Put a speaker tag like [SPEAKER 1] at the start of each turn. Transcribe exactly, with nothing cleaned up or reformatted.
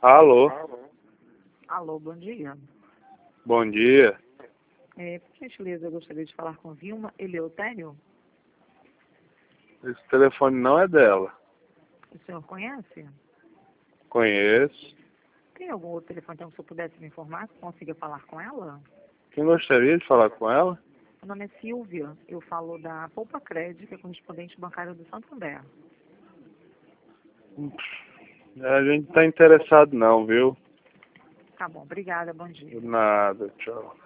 [SPEAKER 1] Alô,
[SPEAKER 2] Alô, bom dia.
[SPEAKER 1] bom dia.
[SPEAKER 2] É, por gentileza, eu gostaria de falar com Vilma Eleutério.
[SPEAKER 1] Esse telefone não é dela.
[SPEAKER 2] O senhor conhece?
[SPEAKER 1] Conheço.
[SPEAKER 2] Tem algum outro telefone então, que o senhor pudesse me informar, que eu consiga falar com ela?
[SPEAKER 1] Quem gostaria de falar com ela?
[SPEAKER 2] Meu nome é Silvia, eu falo da Poupa Crédito, que é correspondente bancário do Santander.
[SPEAKER 1] A gente tá interessado não, viu?
[SPEAKER 2] Tá bom, obrigada, bom dia.
[SPEAKER 1] Nada, tchau.